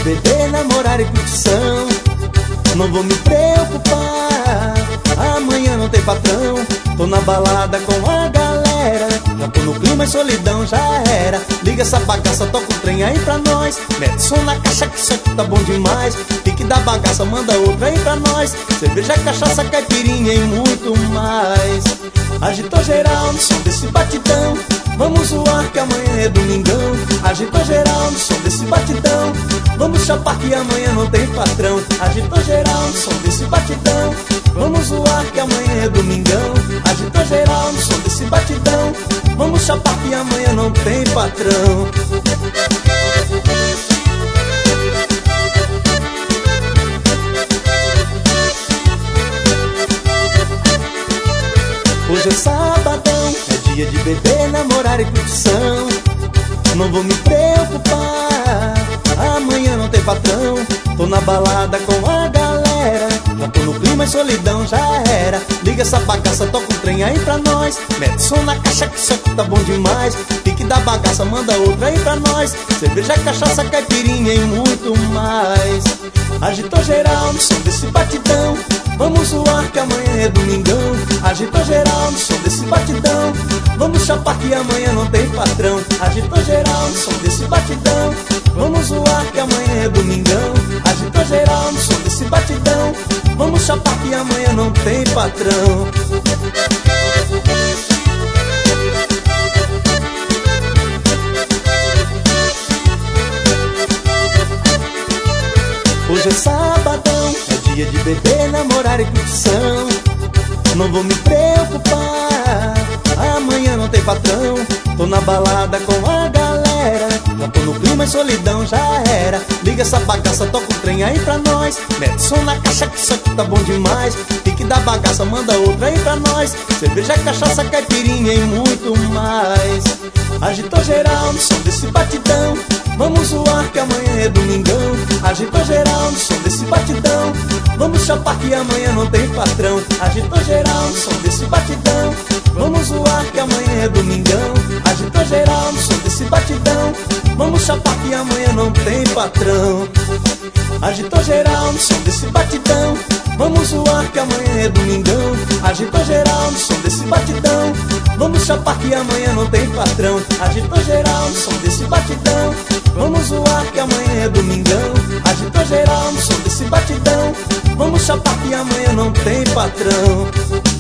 beber, namorar e curtição. Não vou me preocupar, amanhã não tem patrão. Tô na balada com a galera, já tô no clima e solidão já era. Liga essa bagaça, toca o trem aí pra nós. Mete som na caixa que isso aqui tá bom demais. Pique da bagaça, manda outra aí pra nós. Cerveja, cachaça, caipirinha e muito mais. Agitou geral no som desse batidão, vamos zoar que amanhã é domingão. Agitou geral no som desse batidão, vamos chapar que amanhã não tem patrão. Agitou geral no som desse batidão, vamos zoar que amanhã é domingão. Agitou geral no som desse batidão, vamos chapar que amanhã não tem patrão. Hoje é sabadão, é dia de beber, namorar e curtição. Não vou me preocupar, amanhã não tem patrão. Tô na balada com a galera, já tô no clima e solidão já era. Liga essa bagaça, toca um trem aí pra nós. Mete som na caixa que isso aqui tá bom demais. Pique da bagaça, manda outra aí pra nós. Cerveja, cachaça, caipirinha e muito mais. Agitou geral no som desse batidão, vamos zoar que amanhã é domingão. Agitou geral no som desse batidão, vamos chapar que amanhã não tem patrão. Agitou geral no som desse batidão, vamos zoar que amanhã é domingão. Agitou geral no som desse batidão, vamos chapar que amanhã não tem patrão. Hoje é sabadão, é dia de beber, namorar e curtição. Não vou me preocupar, amanhã não tem patrão. Tô na balada com a galera, já tô no clima e solidão já era. Liga essa bagaça, toca o trem aí pra nós. Mete som na caixa que isso aqui tá bom demais. Pique da bagaça, manda outra aí pra nós. Cerveja, cachaça, caipirinha e muito mais. Agitou geral no som desse batidão, vamos zoar que amanhã é domingão. Agitou geral no som desse batidão, vamos chapar que amanhã não tem patrão. Agitou geral no som desse batidão, vamos zoar que amanhã é domingão. Agitou geral no som desse batidão, vamos chapar que amanhã não tem patrão. Agitou geral no som desse batidão, vamos zoar que amanhã é domingão. Agitou geral no som desse batidão, vamos chapar que amanhã não tem patrão. Agitou geral no som desse batidão, vamos zoar que amanhã é domingão. Agitou geral no som desse batidão, vamos chapar que amanhã não tem patrão.